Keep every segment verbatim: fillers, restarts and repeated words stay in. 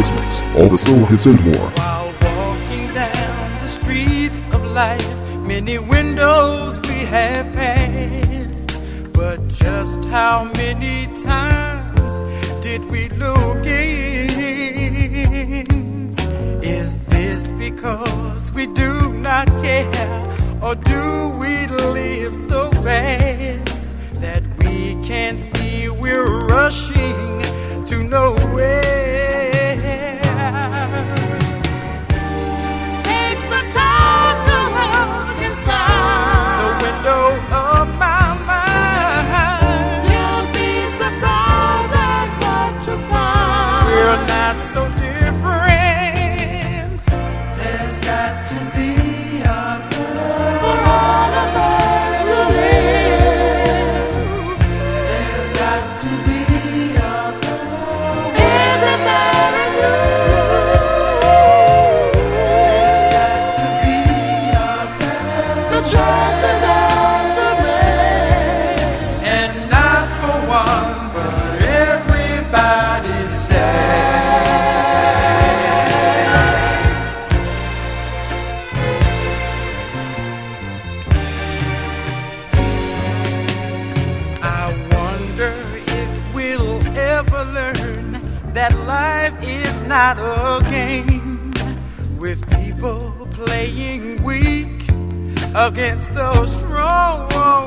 business, all the soul hits and more. While walking down the streets of life, many windows we have passed, but just how many times did we look in? Is this because we do not care, or do we live so fast that we can't see we're rushing to nowhere? Take some time to look inside the window of my mind. You'll be surprised at what you find. We're not so different. There's got to be a better for all of us to live. There's got to be a better. Isn't there in you? There's got to be a better. The choice is ours to make, and not for one, but everybody's sake. I wonder if we'll ever learn that life is not a game, with people playing weak against the strong,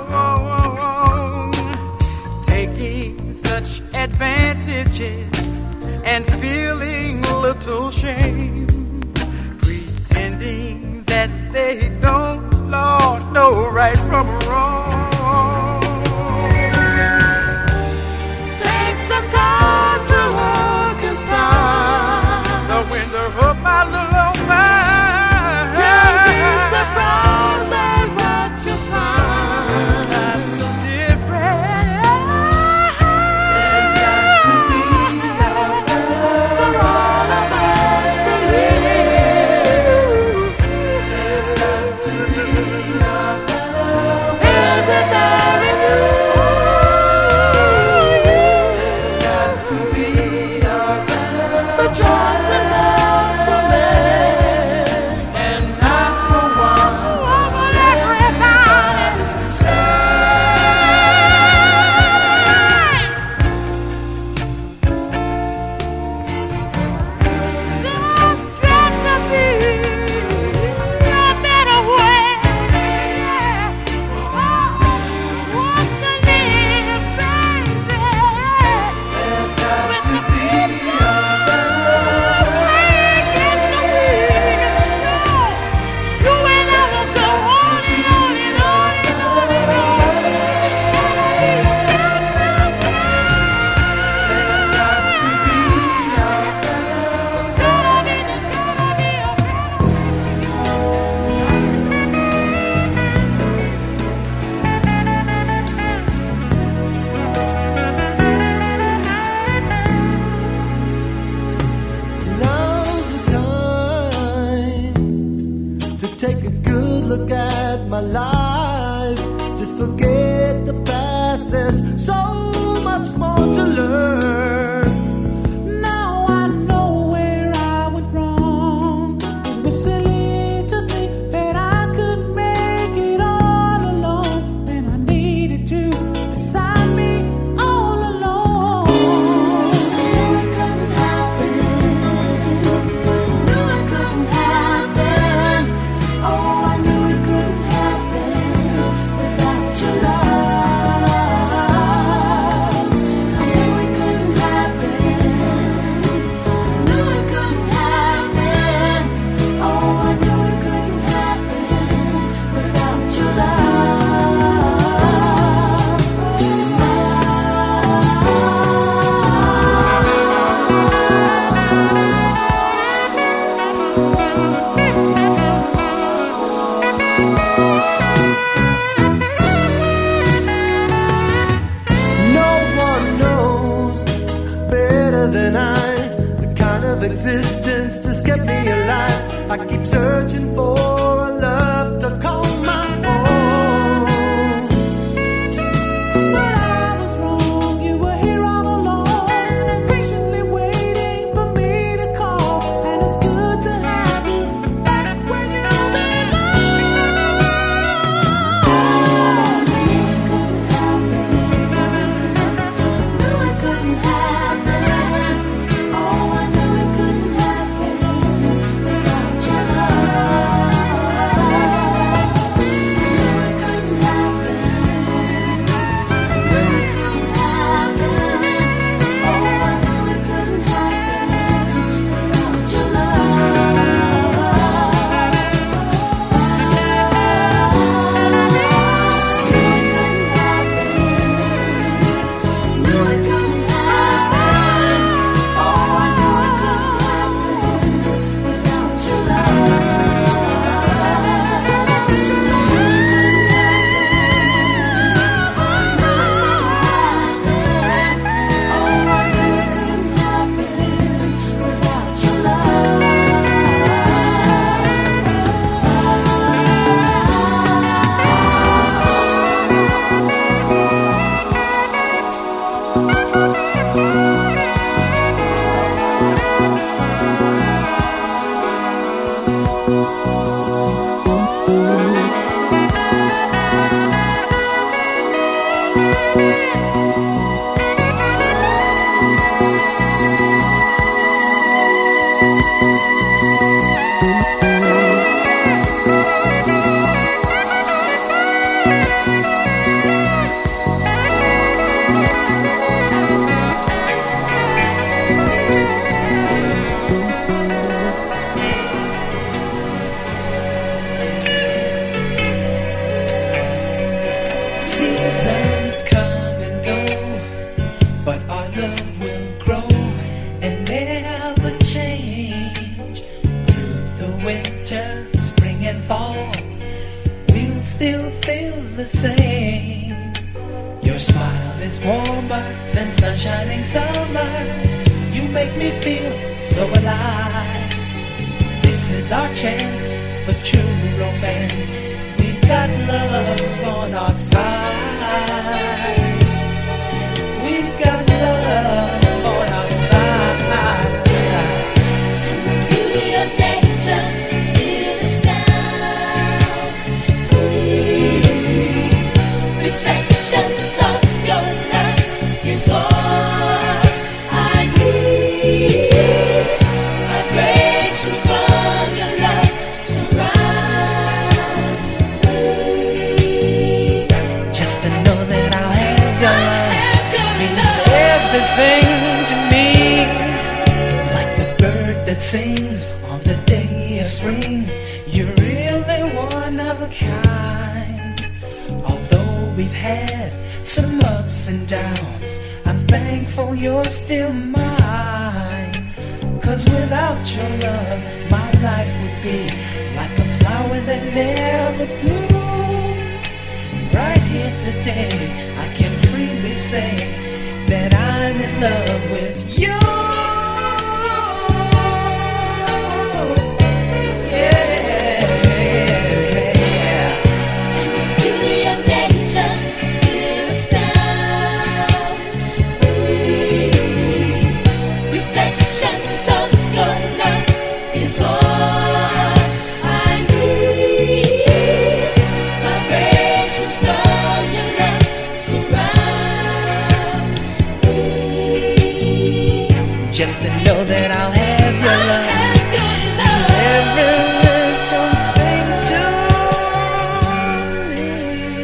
taking such advantages and feeling little shame, pretending that they don't, Lord, know right from wrong. Take some time to look inside the window of my little mind. You'll be surprised at what you find. We're not so different. There's got to be a better for all of us to live. There's got to be a better. Is it there in you? There's got to be a better. The choice is ours to make, and not for one, but everybody's sake. There's got to be a better way for all of us to live, baby. There's got to be a better way against the wind. You and others go on and on and on and on and on. There's got to be a better. There's gotta be, there's gotta be a Now's the time to take a good look at my life. Just forget the past. There's so much more to learn. Now I know where I went wrong. It was silly to think that I could make it all alone when I needed you beside me all alone. Knew it couldn't happen. Knew it couldn't happen. Oh, I knew it couldn't happen without your love. I knew it couldn't happen. Knew it couldn't happen. Oh, I knew it couldn't happen without your No one knows better than I the kind of existence that's kept me alive. I keep searching for a love to call my own. But I was wrong. You were here all along, patiently waiting for me to call. warmer than sunshine in summer. You make me feel so alive. This is our chance for true romance. We've got love on our side. We've got love on our side. And the beauty of nature still astounds me. Reflections of your love is all I need. Vibrations from your love surround me. Just to know that I'll have your love means everything to me. Like the bird that sings on the day of spring, you're really one of a kind. Although we've had some ups and downs, I'm thankful you're still mine. Cause without your love, my life would be like a flower that never blooms. Right here today, I can freely say that I'm in love with you. And the beauty of nature still astounds me. Reflections of your love is all I need. Vibrations from your love surround me. Just to know that I'll have your love. Every little thing to me.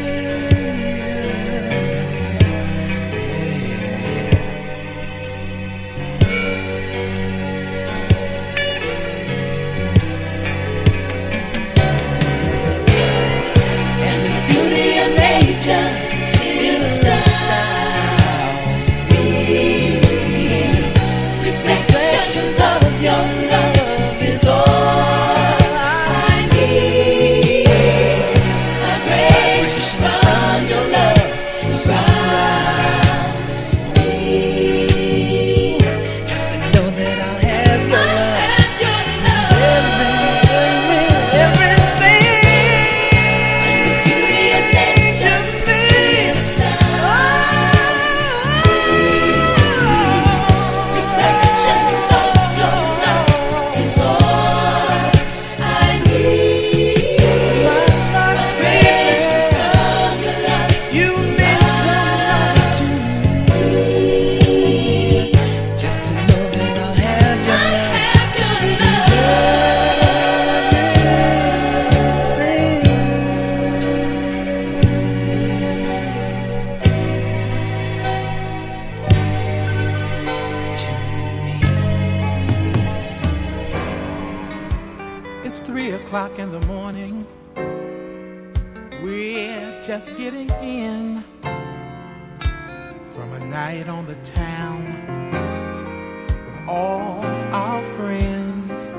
And the beauty of nature still astounds me. Reflections of your love is all I need. Vibrations from your love surround me. Just to know that I'll have your love. Have your love. Everything, And the beauty of nature still astounds me. Reflections of your love is all I need. Vibrations from your love you mean so much to me. Just to know that I'll have your love. have your love. It's three o'clock in the morning. We're just getting in from a night on the town with all our friends.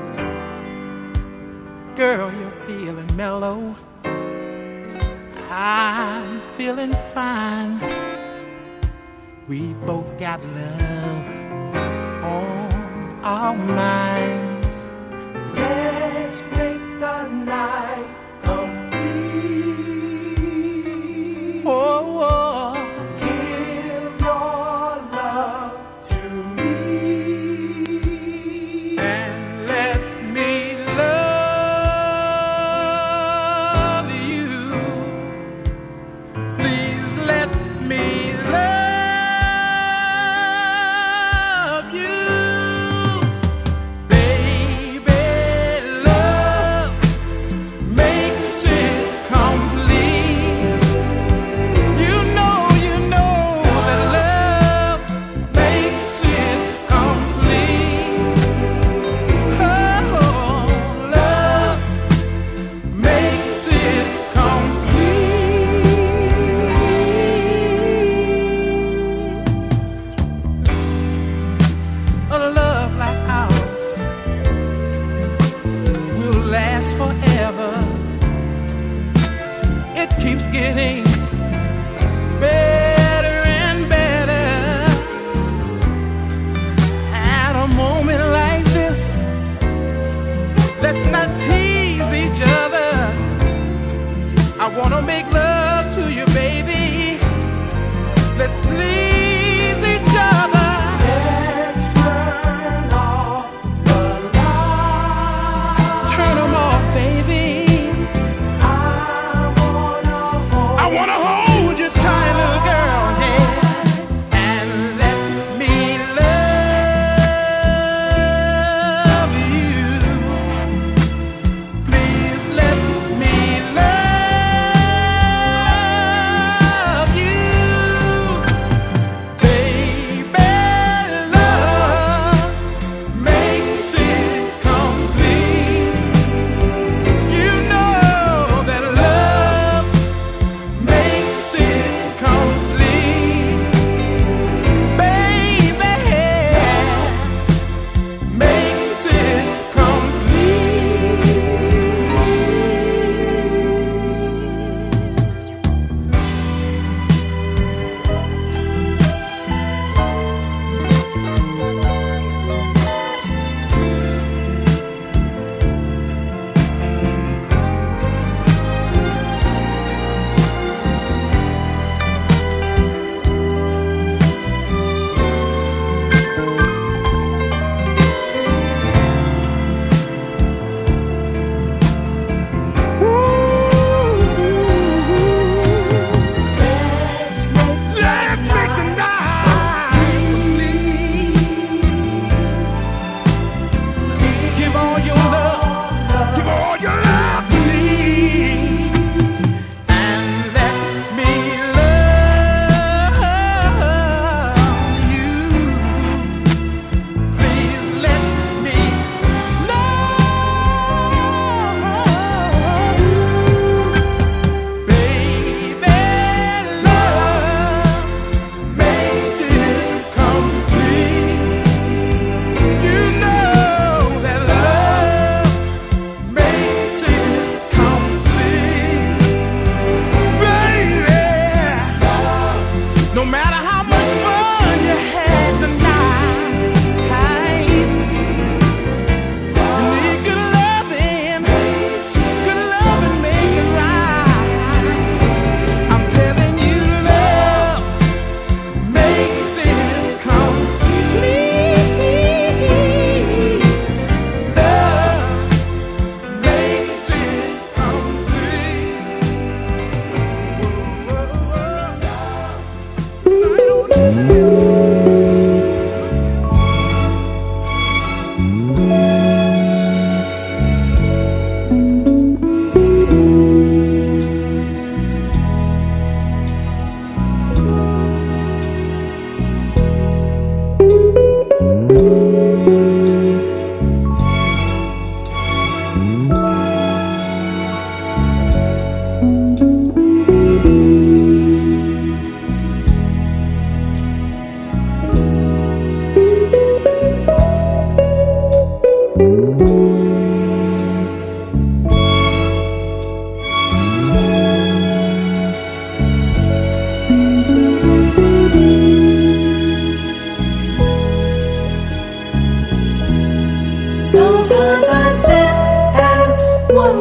Girl, you're feeling mellow. I'm feeling fine. We both got love on our minds. Let's make the night complete. Oh, oh. Give your love to me. And let me love you. Please let me love you. Baby.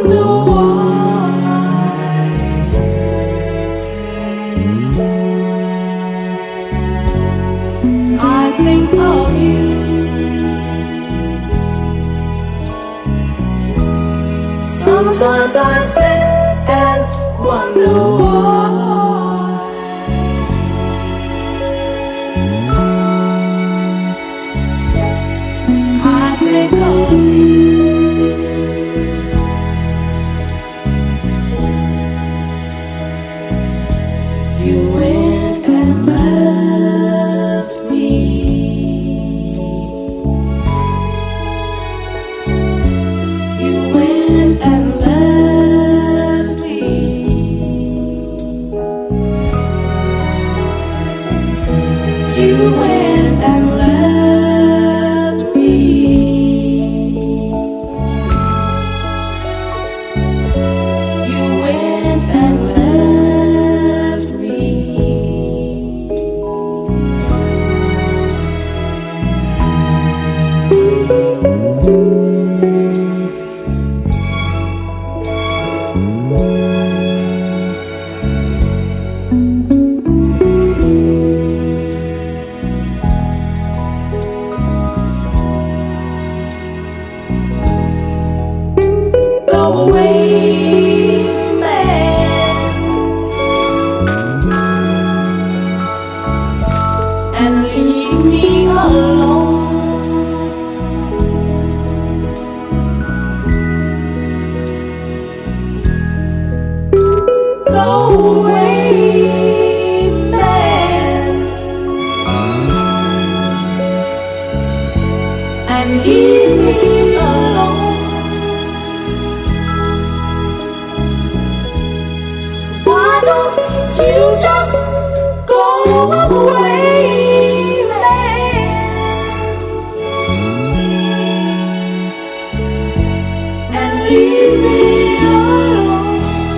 wonder why. I think of you. Sometimes I sit and wonder why. I think of you. You went and left me. You went and left me. You went and left me. You went and left me. Go away, man, and leave me alone. Go away, man, and leave me alone. Why don't you just go away, man, and leave me alone?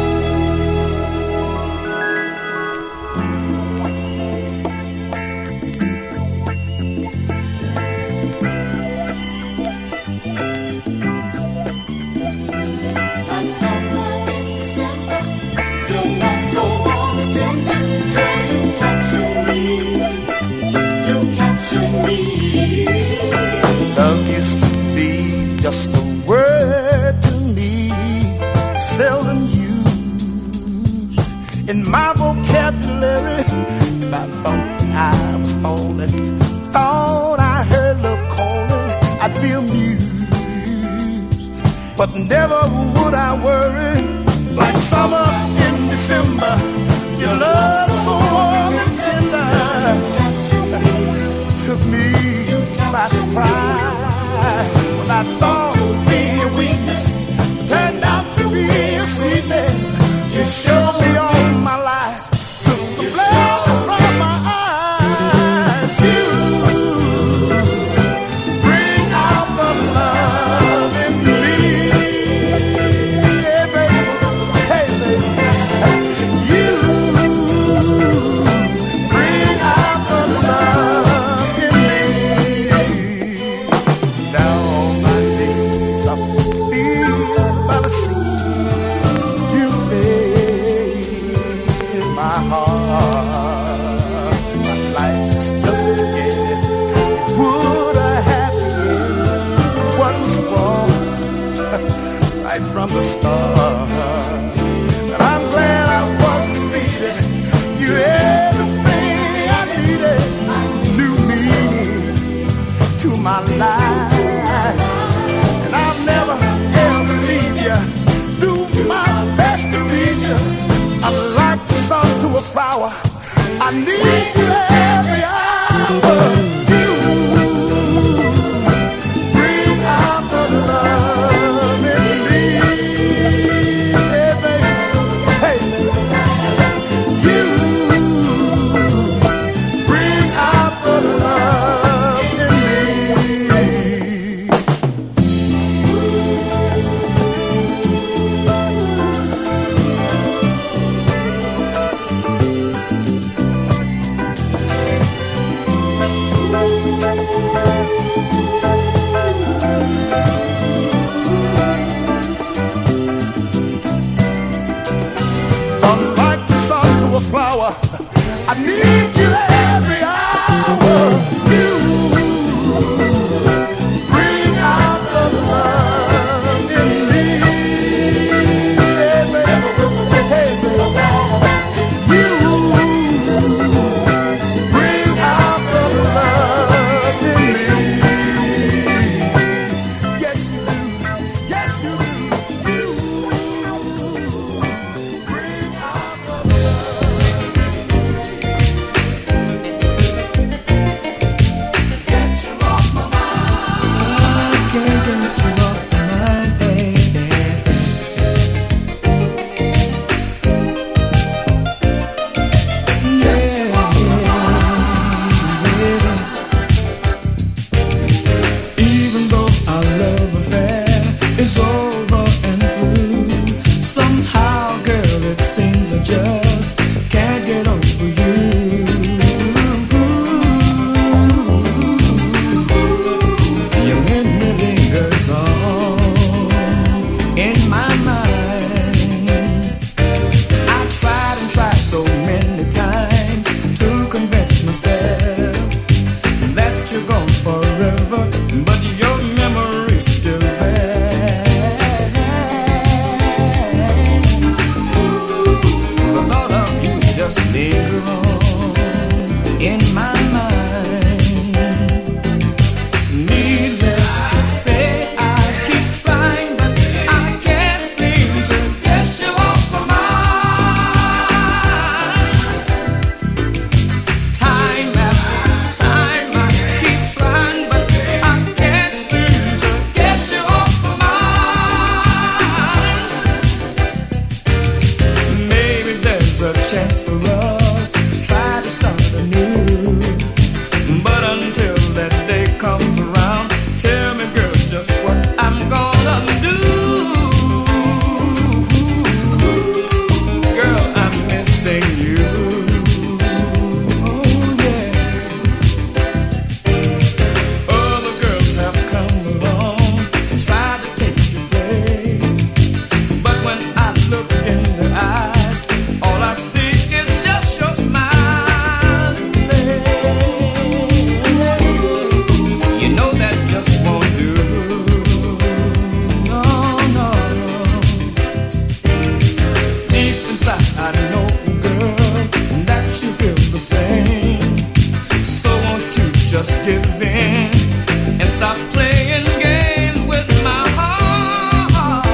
Like summer in December, you're not so warm and tender. Girl, you capture me, you capture me. Love used to be just a word to me, seldom used in my vocabulary. If I thought I was falling, thought I heard love calling, I'd be amused, but never would I worry. Like summer in December, your love so warm and tender took me by surprise. When I thought it would be a weakness, turned out to be a sweetness. You showed me all my lies, took the blood from my eyes. You bring out the love in me. Yeah, baby. Hey, baby. You bring out the love in me. Now all my days I feel by the sea. You placed in my heart. My life is just beginning. Would I have been what was wrong right from the start? But I'm glad I was defeated. You everything I needed. New meaning to my life. And I'll never ever leave you. Do my best to please you. I'm like the sun to a flower. I need you every hour. You bring out the love in me. Hey, baby. Hey, you bring out the love in me. just give in and stop playing games with my heart.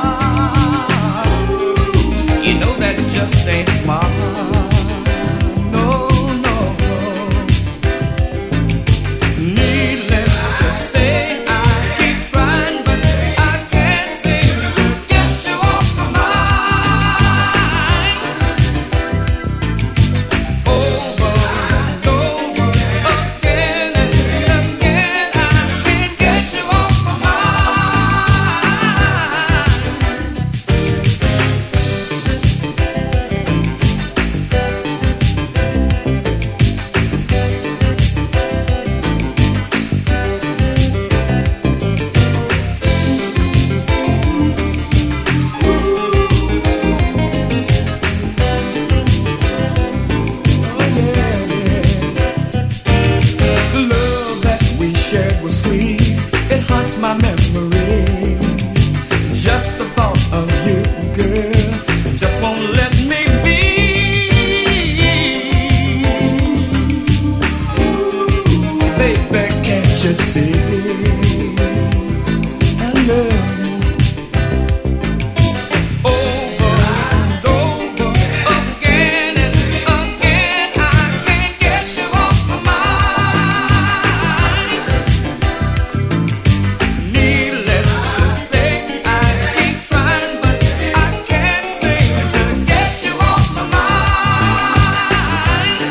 You know that just ain't smart. No, no, no. Needless to say, I keep trying, but I can't seem to get you off my mind. Over and over again and again, I can't get you off my mind. The love that we shared was sweet. It haunts my memories. Just the thought of you, girl, just won't let me be. Baby, can't you see? I love you. Over and over again and again, I can't get you off my mind. Needless to say, I keep trying, but I can't seem to get you off my mind.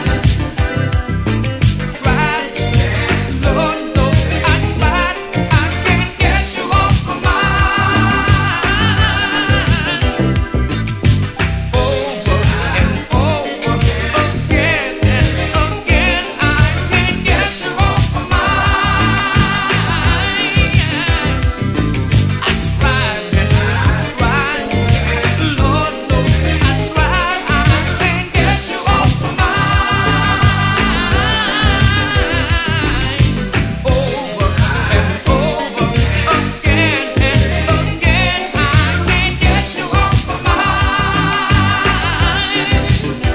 Tried, Lord knows I tried, I can't get you off my mind. Over and over again and again, I can't get you off my mind. I tried and tried, Lord knows I tried, I can't get you off my mind. Over and over again and again, I can't get you off my mind.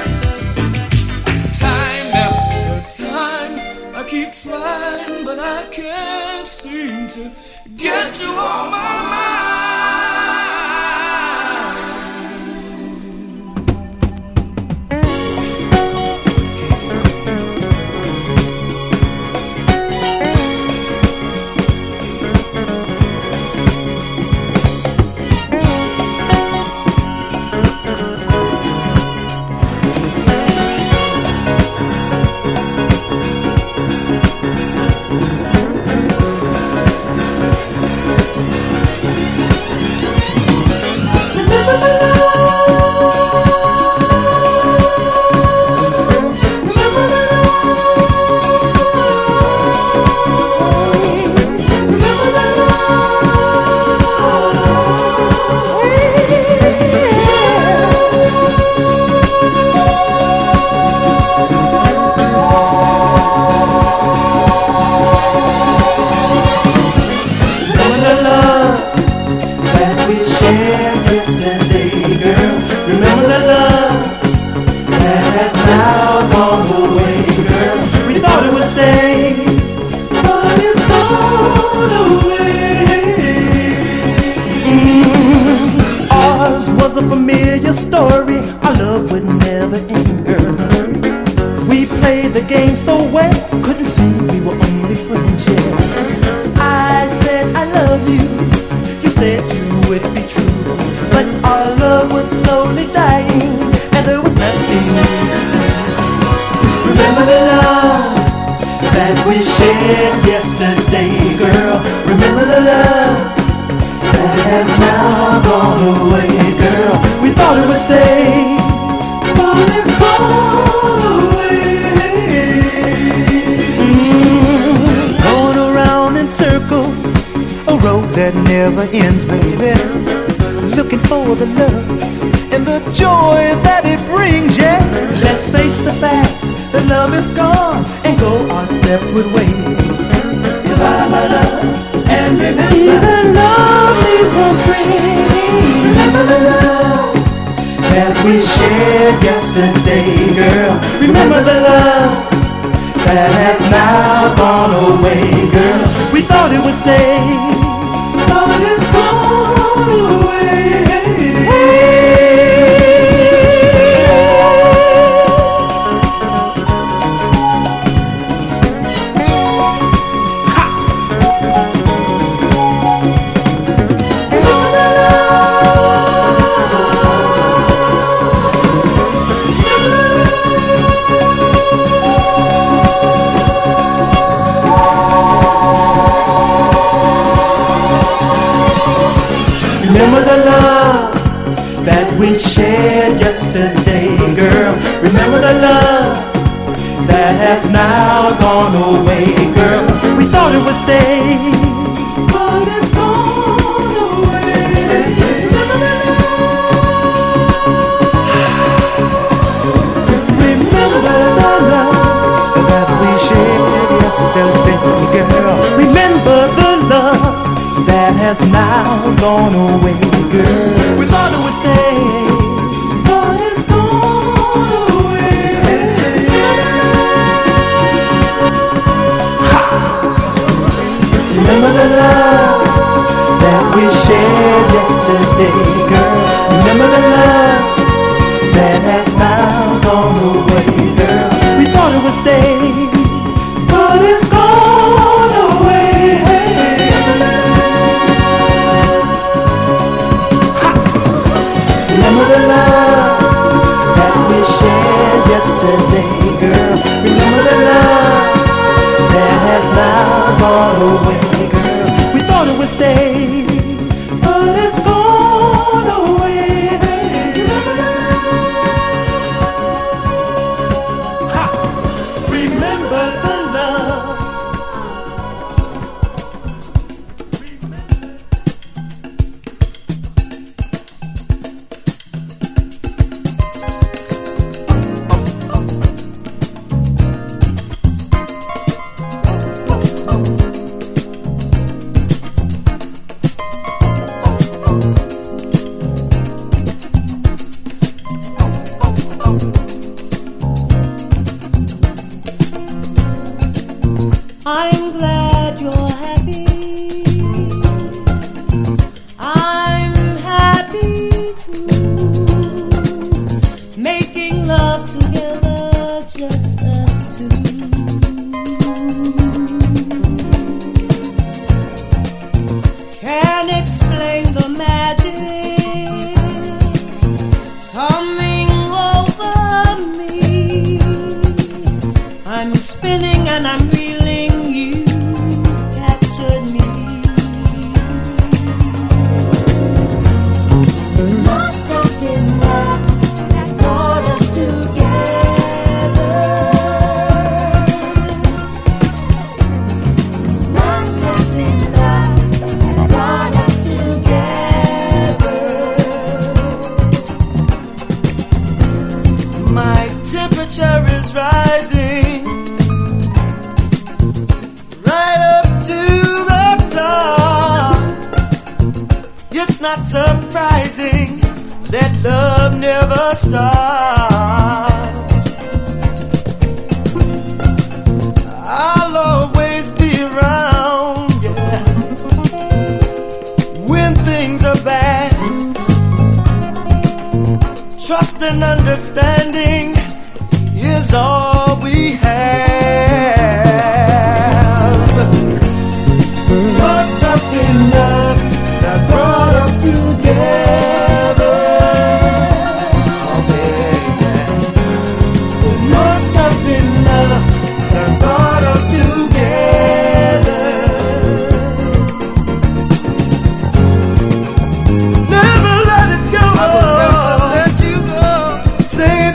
Time after time, I keep trying, but I can't seem to get you off my was a familiar story. Our love would never end, girl. We played the game so well, couldn't see we were only friends, yeah. I said I love you, you said you would be true, but our love was slowly dying, and there was nothing to do. Remember the love that we shared yesterday, girl. Remember the love that has now gone away, girl. We thought it would stay, but it's gone away. Mm, going around in circles, a road that never ends, baby. Looking for the love and the joy that it brings, yeah. Let's face the fact that love is gone and go our separate ways. Goodbye, my love, and remember, even love leaves a free. Remember the love that we shared yesterday, girl. Remember the love that has now gone away, girl. We thought it would stay, but it's gone away. Remember the love that we shared yesterday, girl. Remember the love that has now gone away, girl. We thought it would stay, but it's gone away. Remember the love, remember the love that we shared yesterday, girl. Remember the love that has now gone away, girl. We thought it would stay, but it's gone away. Ha! Remember the love that we shared yesterday, girl. Remember the love that has now gone away, girl. We thought it would stay, but it's gone away. Remember the love that we shared yesterday, girl. Remember the love that has now gone away, girl. We thought it would stay, but it's gone away. Ha! Remember the love. I'm glad you're happy. I'm happy too. Making love together, just us two. Can't explain the magic coming over me. I'm spinning and I'm reeling. You captured me. Must have been love that brought us together. Must have been love that brought us together. My temperature is rising. Not surprising that love never stops. I'll always be around, yeah, when things are bad. Trust and understanding is all we have. Must have been love that brought us together. Oh baby, it must have been love that brought us together. Never let it go. I will never let you go. Say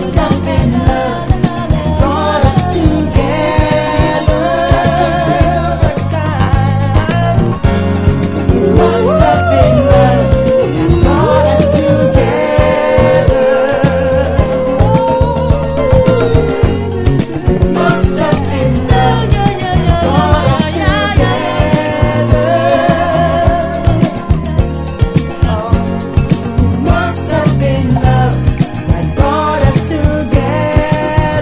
Must have been love that brought us together.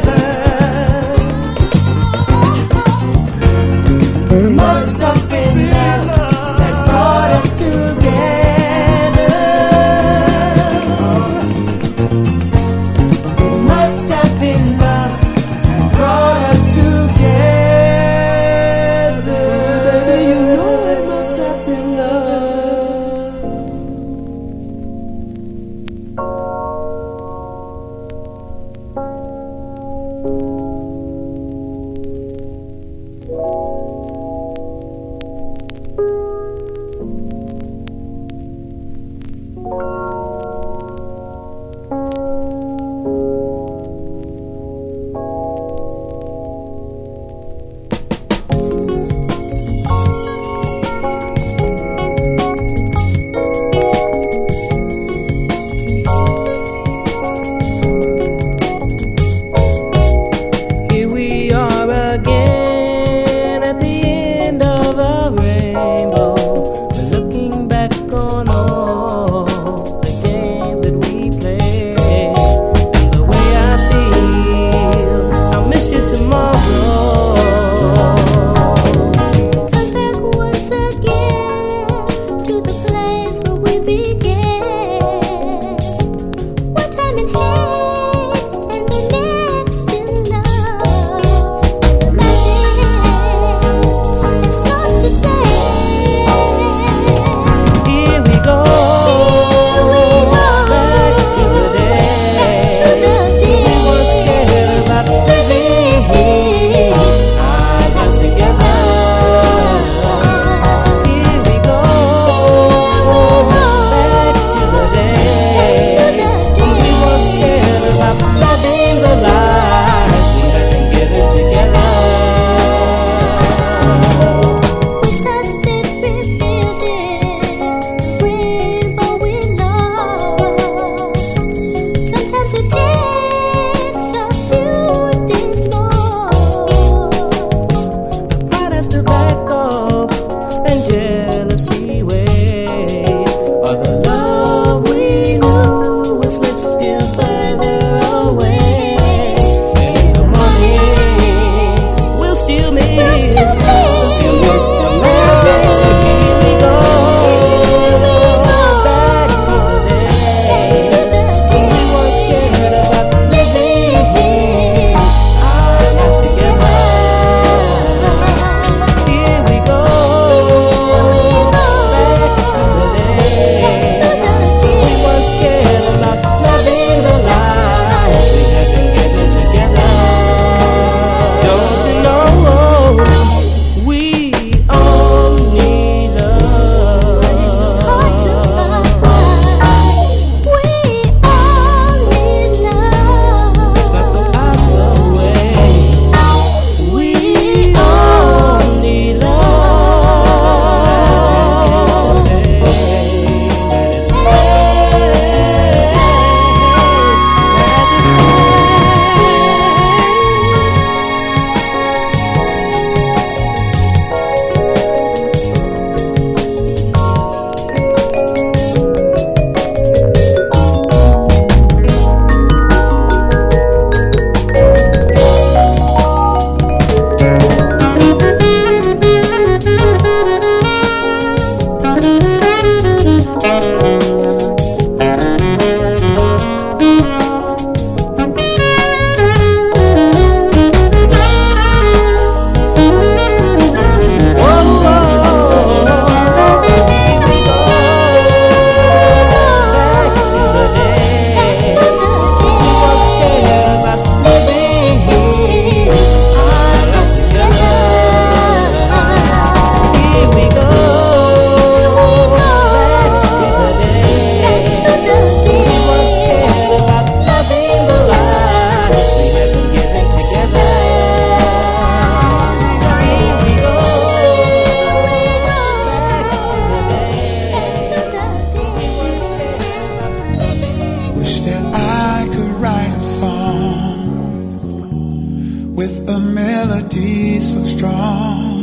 with a melody so strong,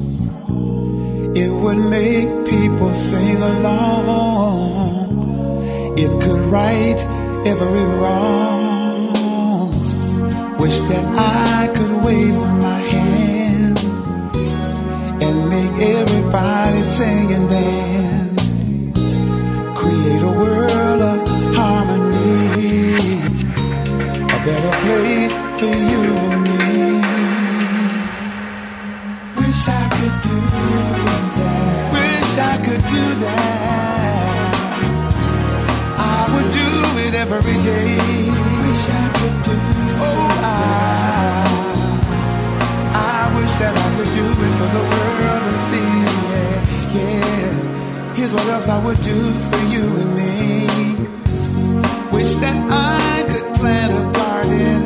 it would make people sing along. It could right every wrong. Wish that I could wave my hands and make everybody sing and dance. Create a world of harmony, a better place for you and me. Wish I could do that. Wish I could do that. I would do it every day. Wish I could do. Oh, I, I wish that I could do it for the world to see. Yeah, yeah. Here's what else I would do for you and me. Wish that I could plant a garden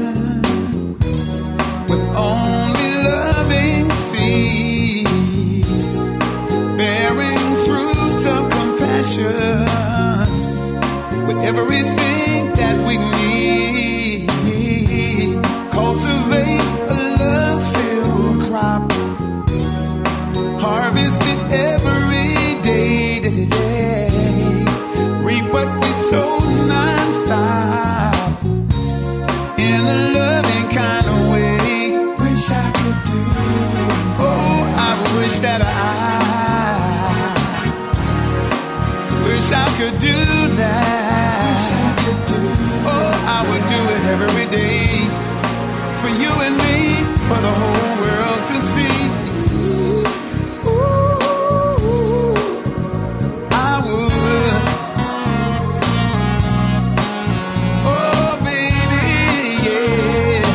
with only loving seeds, bearing fruits of compassion, with everything that we need. Cultivate a love-filled crop, harvest it every day, day, day. Reap what we sow non-stop, in a loving kind of way. Wish I could do. Oh, I wish that I wish I could do that. Wish I could do. Oh, I would do it every day for you and me, for the whole world to see. Ooh, I would. Oh, baby, yeah.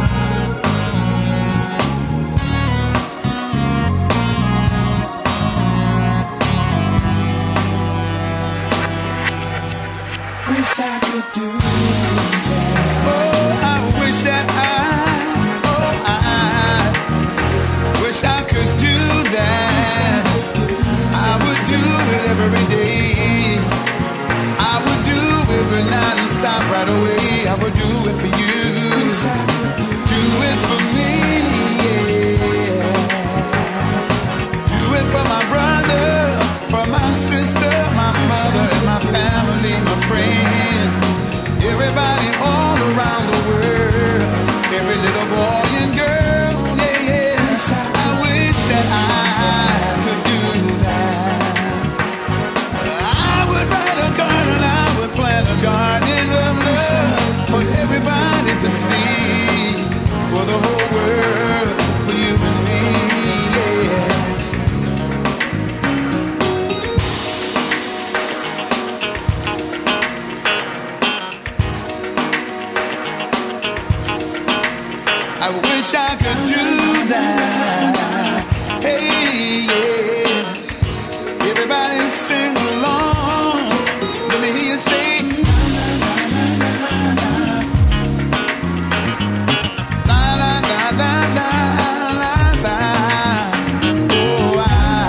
Wish I could do that. Oh, I wish that I, oh, I wish I could do that. I would do it every day. I would do it but not and stop right away. I would do it for you. Do it for me, yeah. Do it for my brother, for my sister, my mother, and my family, my friends, everybody all around the world, every little boy and girl, yeah, yeah. I wish that I could do that. I would write a garden, I would plant a garden of love for everybody to see, for the whole world, for you and me, yeah. I wish I could do that. Hey, yeah. Everybody sing along. Let me hear you say. La la la la la la la. Oh,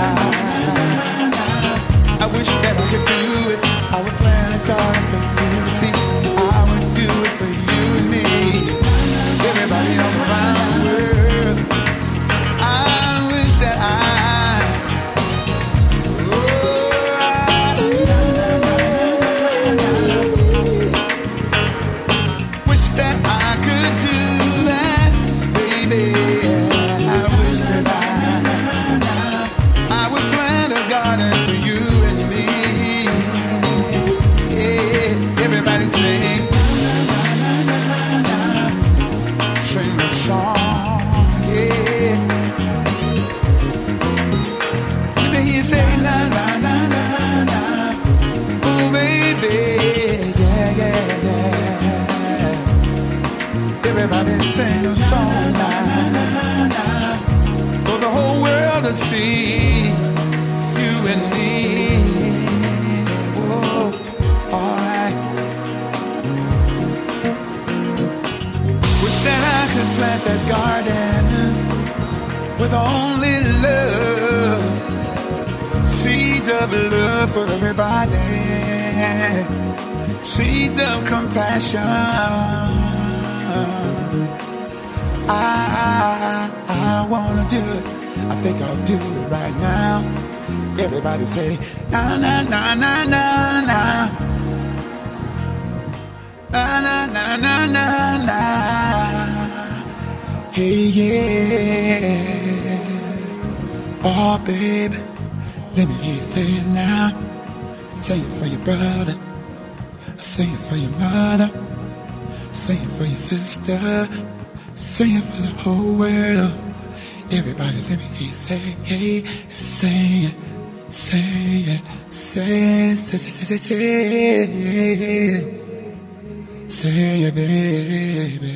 I, I wish that I could do it. I would plant a garden for you to see. I would do it for you and me. Everybody all around the world. I wish that I, oh, I wish that I could do that, baby. I wish that I, I would plant a garden for you and me. Yeah, everybody sing. Sing a song, yeah. Let me hear you say la la la la la. Oh baby, yeah yeah yeah. Everybody sing a song, la la la la, for the whole world to see, you and me. Oh, all right. Wish that I could plant that garden with only love, seeds of love for everybody, seeds of compassion. I I wanna do it. I think I'll do it right now. Everybody say, na na na na na na. Na na na na na na. Hey yeah. Oh baby, let me hear you say it now. Say it for your brother. Say it for your mother. Say it for your sister. Say it for the whole world. Everybody let me hear you say, hey, say it, say it, say it, say it, say it, say it, say it, baby.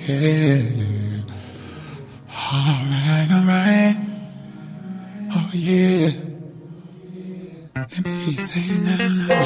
All right, all right, oh yeah. Let me hear you say it now, now.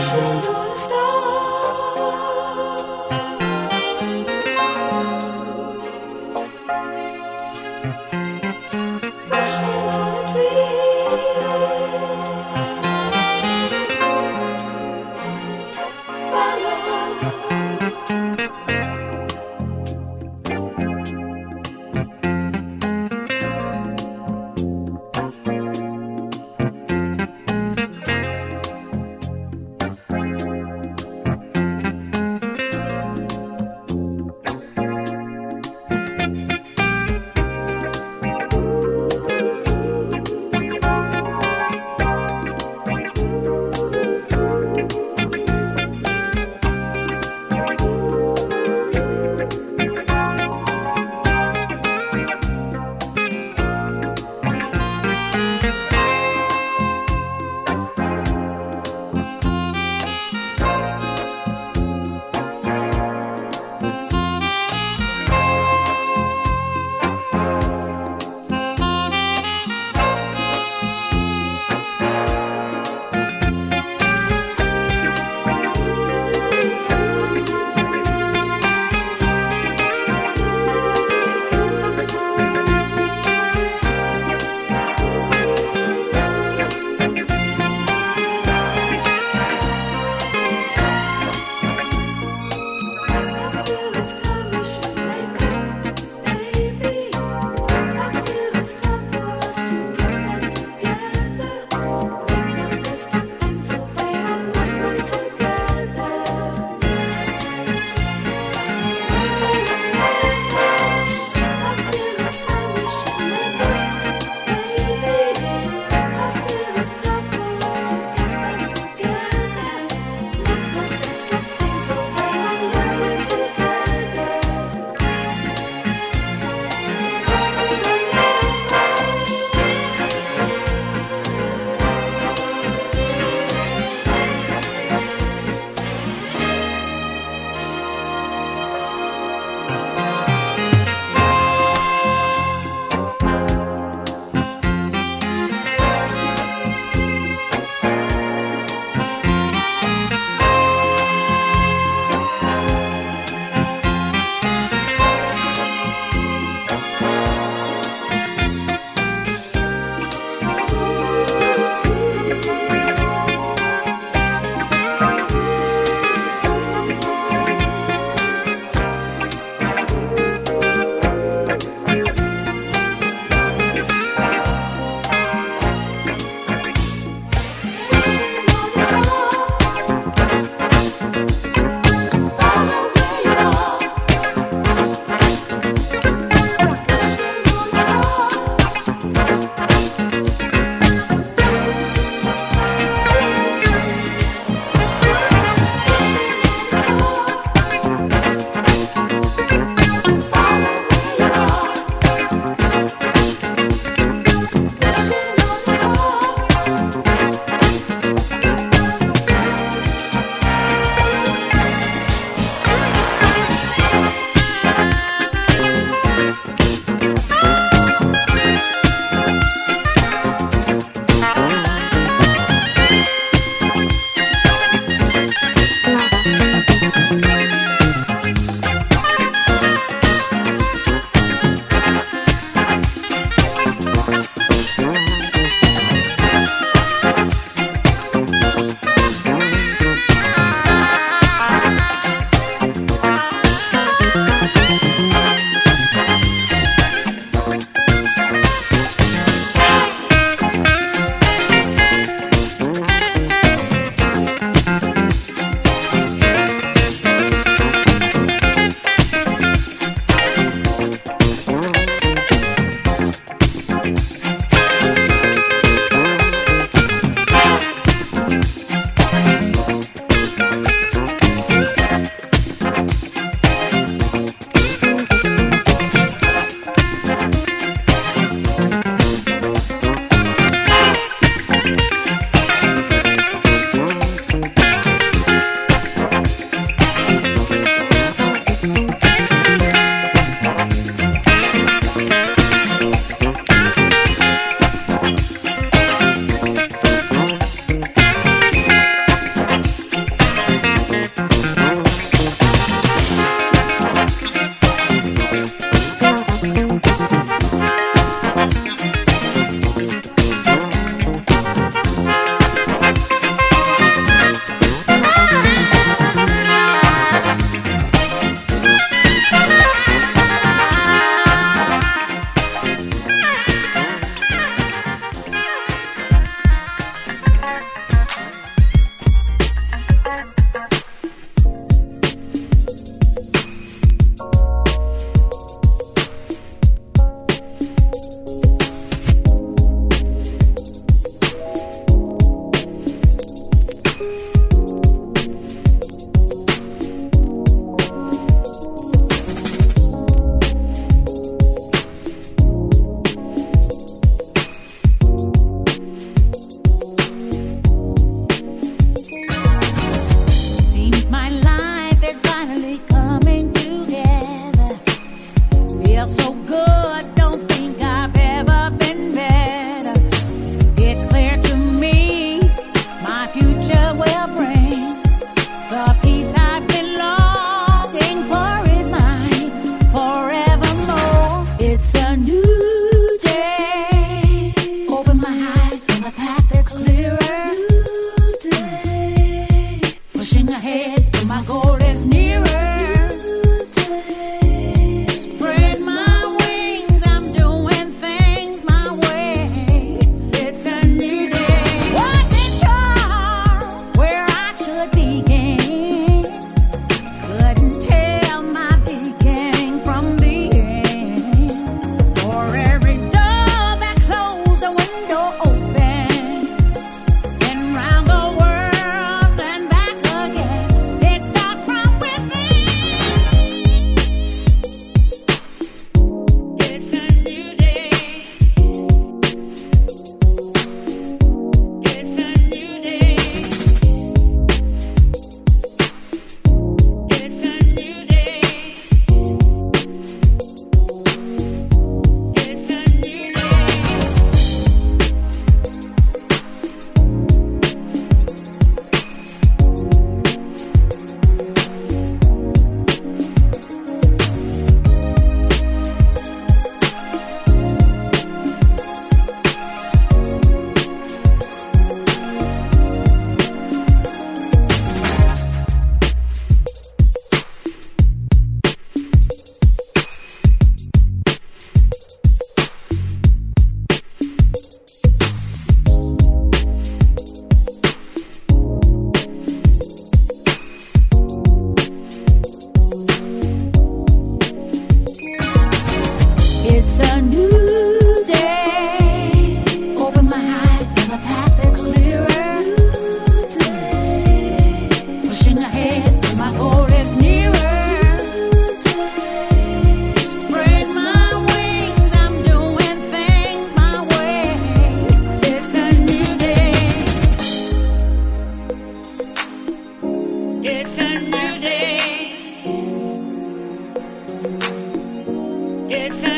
It's